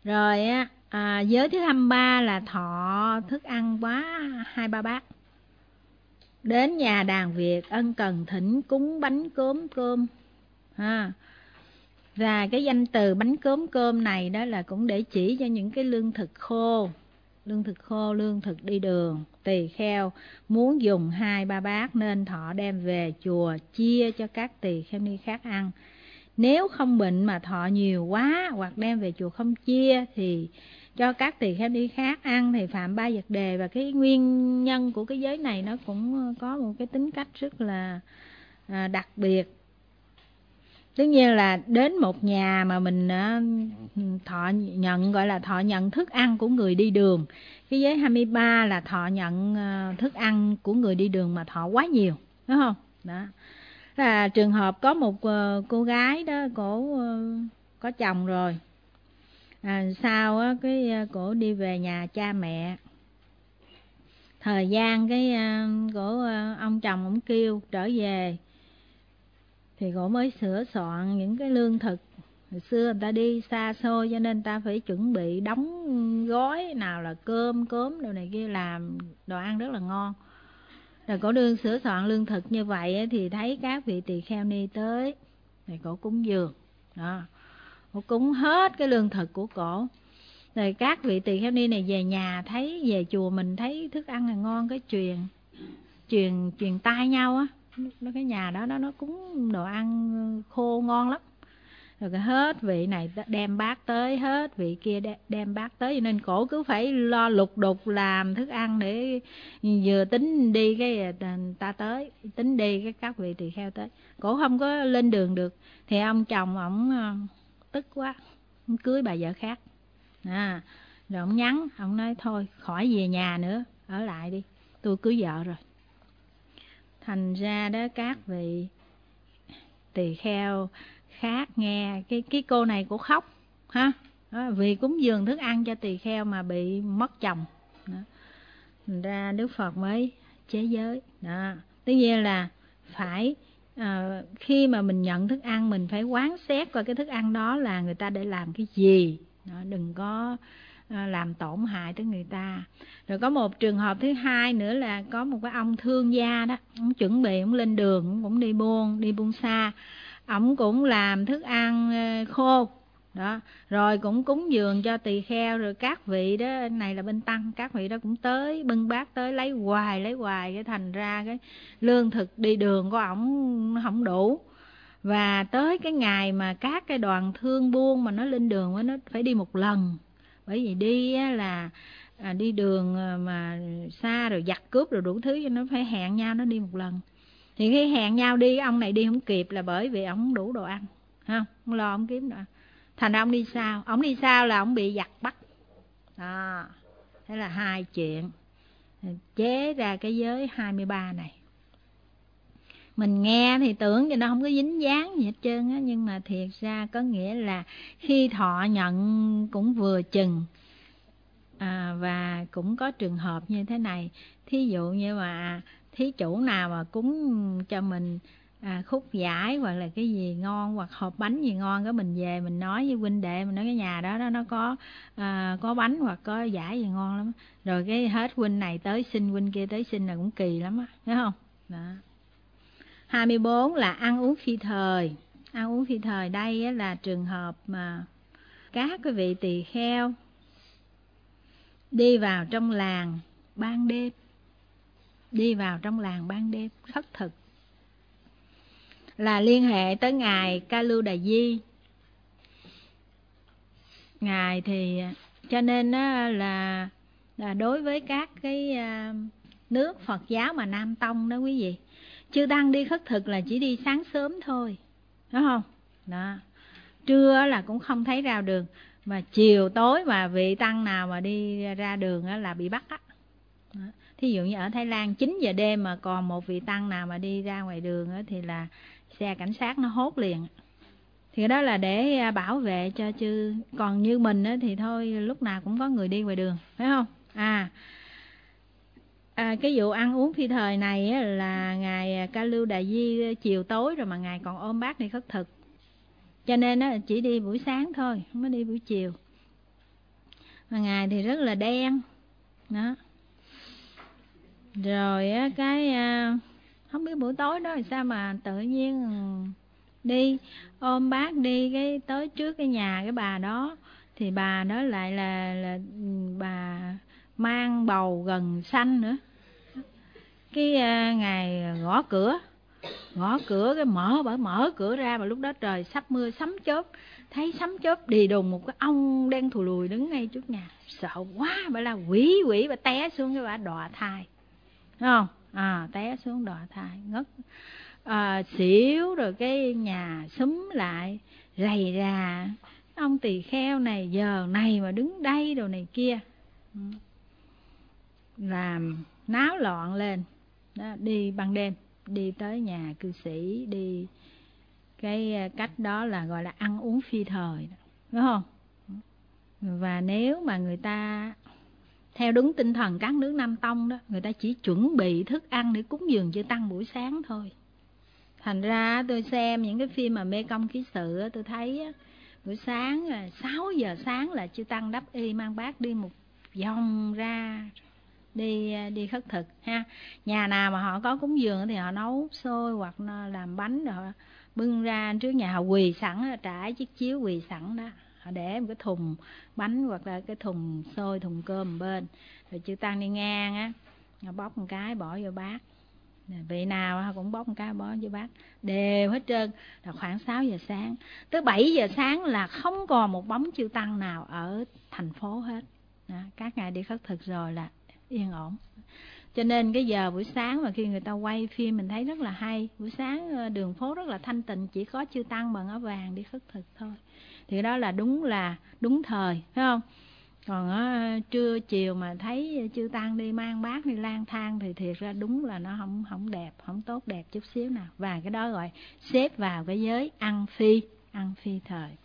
Rồi á, giới thứ 23 là thọ thức ăn quá 2-3 bát. Đến nhà đàn Việt ân cần thỉnh cúng bánh cốm cơm ha. Và cái danh từ bánh cốm cơm này đó là cũng để chỉ cho những cái lương thực khô, lương thực đi đường. Tỳ kheo muốn dùng 2-3 bát nên thọ đem về chùa chia cho các tỳ kheo ni khác ăn. Nếu không bệnh mà thọ nhiều quá hoặc đem về chùa không chia thì cho các tỳ kheo ni khác ăn thì phạm 3 vật đề. Và cái nguyên nhân của cái giới này nó cũng có một cái tính cách rất là đặc biệt. Tất nhiên là đến một nhà mà mình thọ nhận, gọi là thọ nhận thức ăn của người đi đường. Cái giới 23 là thọ nhận thức ăn của người đi đường mà thọ quá nhiều, đúng không? Đó là trường hợp có một cô gái đó, cổ có chồng rồi, sau á, cái cổ đi về nhà cha mẹ. Thời gian cái ông chồng ông kêu trở về thì cổ mới sửa soạn những cái lương thực. Hồi xưa người ta đi xa xôi cho nên ta phải chuẩn bị đóng gói, nào là cơm đồ này kia, làm đồ ăn rất là ngon. Rồi cổ đương sửa soạn lương thực như vậy thì thấy các vị tỳ kheo ni tới thì cổ cúng dường đó, cổ cúng hết cái lương thực của cổ. Rồi các vị tỳ kheo ni này về nhà thấy, về chùa mình thấy thức ăn là ngon, cái truyền tai nhau á, cái nhà đó nó cúng đồ ăn khô ngon lắm. Rồi cái hết vị này đem bát tới, hết vị kia đem bát tới, cho nên cổ cứ phải lo lục đục làm thức ăn để vừa tính đi cái ta tới, tính đi cái các vị tỳ kheo tới. Cổ không có lên đường được thì ông chồng ổng tức quá, ông cưới bà vợ khác. Rồi ông nhắn, ông nói thôi khỏi về nhà nữa, ở lại đi, tôi cưới vợ rồi. Thành ra đó các vị tỳ kheo khác nghe cái cô này cũng khóc ha, đó, vì cúng dường thức ăn cho tỳ kheo mà bị mất chồng đó. Thành ra Đức Phật mới chế giới đó. Tất nhiên là phải khi mà mình nhận thức ăn mình phải quán xét coi cái thức ăn đó là người ta để làm cái gì đó, đừng có làm tổn hại tới người ta. Rồi có một trường hợp thứ hai nữa là có một cái ông thương gia đó, ông chuẩn bị ông lên đường, ông cũng đi buôn xa, ông cũng làm thức ăn khô đó, rồi cũng cúng dường cho tỳ kheo. Rồi các vị đó, này là bên tăng, các vị đó cũng tới bưng bát tới lấy hoài, cái thành ra cái lương thực đi đường của ổng không đủ. Và tới cái ngày mà các cái đoàn thương buôn mà nó lên đường nó phải đi một lần, bởi vì đi là đi đường mà xa rồi giặc cướp rồi đủ thứ, cho nó phải hẹn nhau nó đi một lần. Thì khi hẹn nhau đi, ông này đi không kịp là bởi vì ông không đủ đồ ăn, không lo ông kiếm đồ ăn. Thành ra ông đi sao là ông bị giặc bắt đó. Thế là hai chuyện chế ra cái giới 23 này. Mình nghe thì tưởng cho nó không có dính dáng gì hết trơn á, nhưng mà thiệt ra có nghĩa là khi thọ nhận cũng vừa chừng. Và cũng có trường hợp như thế này, thí dụ như mà thí chủ nào mà cúng cho mình khúc giải hoặc là cái gì ngon, hoặc hộp bánh gì ngon, cái mình về mình nói với huynh đệ, mình nói cái nhà đó nó có bánh hoặc có giải gì ngon lắm, rồi cái hết huynh này tới xin, huynh kia tới xin là cũng kỳ lắm á, thấy không đó. 24 là ăn uống phi thời. Ăn uống phi thời đây là trường hợp mà các cái vị tỳ kheo đi vào trong làng ban đêm, khất thực, là liên hệ tới ngài Ca Lưu Đà Di. Ngài thì cho nên là đối với các cái nước Phật giáo mà Nam Tông đó quý vị, chư tăng đi khất thực là chỉ đi sáng sớm thôi, đúng không đó. Trưa là cũng không thấy ra đường, mà chiều tối mà vị tăng nào mà đi ra đường là bị bắt á. Thí dụ như ở Thái Lan 9 giờ đêm mà còn một vị tăng nào mà đi ra ngoài đường thì là xe cảnh sát nó hốt liền. Thì đó là để bảo vệ cho chư. Còn như mình thì thôi, lúc nào cũng có người đi ngoài đường, phải không? Cái vụ ăn uống phi thời này là ngài Ca Lưu Đà Di chiều tối rồi mà ngài còn ôm bát đi khất thực, cho nên chỉ đi buổi sáng thôi, không có đi buổi chiều. ngày thì rất là đen đó. Rồi cái không biết buổi tối đó thì sao mà tự nhiên đi ôm bác đi cái tới trước cái nhà cái bà đó, thì bà đó lại là bà mang bầu gần xanh nữa. Cái ngày gõ cửa cái mở cửa ra, mà lúc đó trời sắp mưa sấm chớp, thấy sấm chớp đì đùng, một cái ong đen thù lùi đứng ngay trước nhà, sợ quá, bà là quỷ bà té xuống cái bà đọa thai, đúng không? Té xuống đọa thai ngất xỉu, rồi cái nhà xúm lại rầy rà, ông tỳ kheo này giờ này mà đứng đây đồ này kia, làm náo loạn lên đó. Đi ban đêm, đi tới nhà cư sĩ, đi cái cách đó là gọi là ăn uống phi thời, đúng không? Và nếu mà người ta theo đúng tinh thần các nước Nam Tông đó, người ta chỉ chuẩn bị thức ăn để cúng dường chư tăng buổi sáng thôi. Thành ra tôi xem những cái phim mà Mê Công Ký Sự, tôi thấy buổi sáng 6 giờ sáng là chư tăng đắp y mang bát đi một vòng ra đi khất thực ha. Nhà nào mà họ có cúng dường thì họ nấu xôi hoặc làm bánh, rồi họ bưng ra trước nhà, họ quỳ sẵn, trải chiếc chiếu quỳ sẵn đó, họ để một cái thùng bánh hoặc là cái thùng xôi, thùng cơm bên, rồi chư tăng đi ngang á, họ bóc một cái bỏ vô bát, vị nào họ cũng bóc một cái bỏ vô bát, đều hết trơn. Là khoảng 6 giờ sáng tới 7 giờ sáng là không còn một bóng chư tăng nào ở thành phố hết đó. Các ngài đi khất thực rồi là yên ổn. Cho nên cái giờ buổi sáng mà khi người ta quay phim mình thấy rất là hay. Buổi sáng đường phố rất là thanh tịnh, chỉ có chư tăng bằng áo vàng đi khất thực thôi. Thì đó là đúng thời, phải không? Còn trưa chiều mà thấy chư tăng đi mang bát đi lang thang thì thiệt ra đúng là nó không đẹp, không tốt đẹp chút xíu nào. Và cái đó gọi xếp vào cái giới ăn phi thời.